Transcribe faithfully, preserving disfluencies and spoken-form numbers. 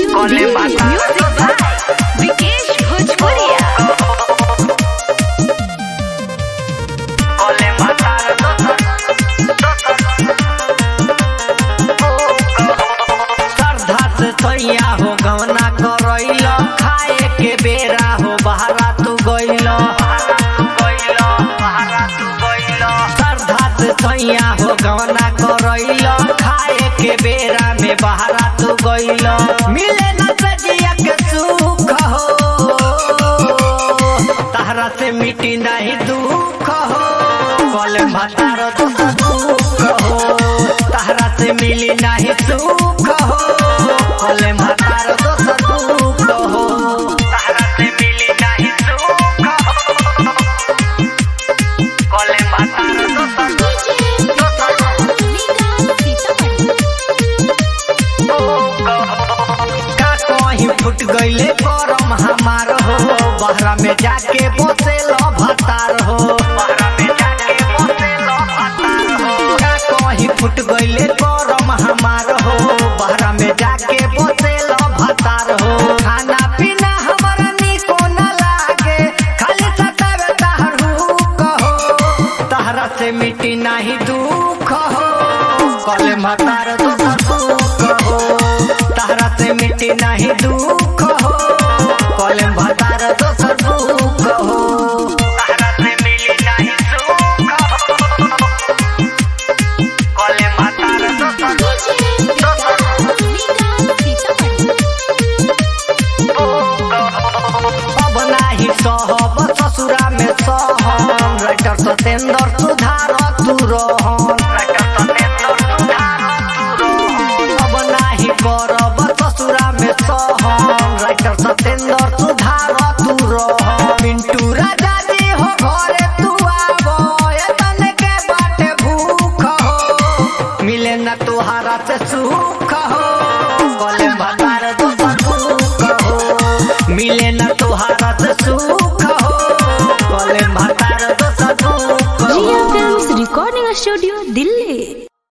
कोले music by Vikesh भोजपुरिया। कोले श्रद्धा से सैया हो गवना करैल खाए के बेरा हो बहरा तू गइल श्रद्धा से सैया हो गवना करैल खाए के बेरा में बहरा तू गइल मिले न सजिया के सुख हो तहरा से मिटी नहीं दुख हो कल भतार दुख हो तहरा से मिली नहीं सुख हो कल भतार दुख हो तहरा से मिली नहीं सुख हो कल भतार का कहीं फुट गईले करम हमार हो बहरा में जाके बसे लो भतार हो बहरा में जाके बसे लो भतार हो का कहीं फुट गईले करम हमार हो बहरा में जाके बसे लो भतार हो खाना पीना हमारा निको न लागे खाली सतावे तहरू कहो तहरा से मिटी नहीं दुख हो कल भतार दुख हो तहरा से मिटी नहीं दुख हो कल भतार दोसर दुख हो तहरा से मिली नहीं सुख हो कल भतार अब नाही सहब ससुरा में सहम राइटर सतेंद्र सुधार तू रहम अब नाही करब ससुरा में सहम राइटर सतेंद्र सुधार तू रहम पिंटू राजा जी हो घरे तू आबो एतने के बाटे भूख हो मिले न तुहारा से सुख हो कल भतार दोसर दुख हो मिले न तुहारा से सुख